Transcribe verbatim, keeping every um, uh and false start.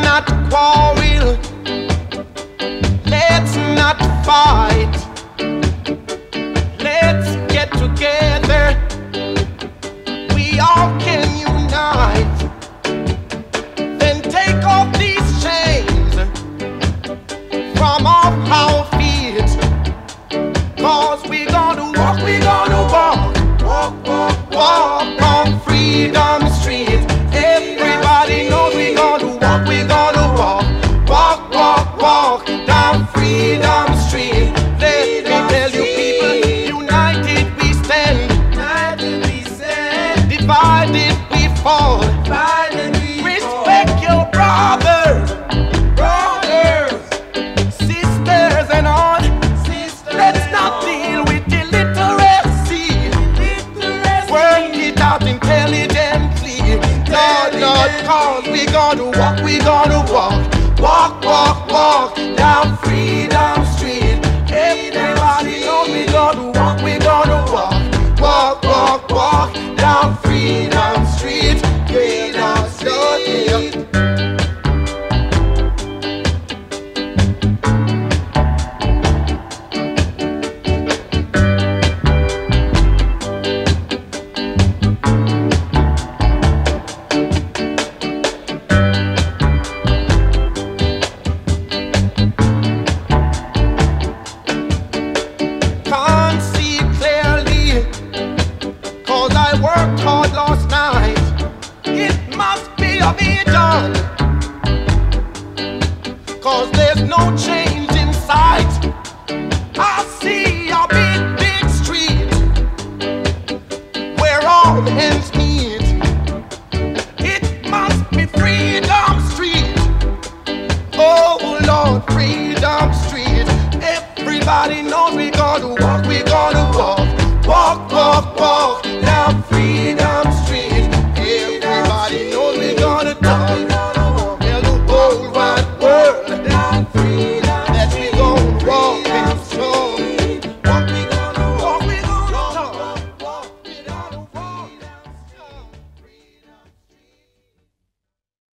not quarrel, let's not fight. Let's get together, we all can unite. Then take off these chains from off our feet, cause we gonna walk, we gonna walk, walk, walk, walk on freedom street. Everybody knows we gonna walk, we gonna walk, walk, walk, walk down freedom street. Let me tell you people, united we stand, united we stand, divided we fall, divided we respect fall. Your brothers, brothers, sisters and all, sisters. Let's not deal with illiteracy, illiteracy. Work it out intelligently, Lord, Lord, cause we gonna walk, we gonna walk, walk, walk, walk down freedom street. Everybody knows we gonna walk, we gonna walk, walk, walk, walk down freedom street. Freedom street. Can't see clearly, cause I worked hard last night. It must be a vision, cause there's no change in sight. I see a big, big street where all hands meet. It must be Freedom Street. Oh Lord, Freedom Street. Everybody knows we gonna walk, we gonna walk, walk, walk,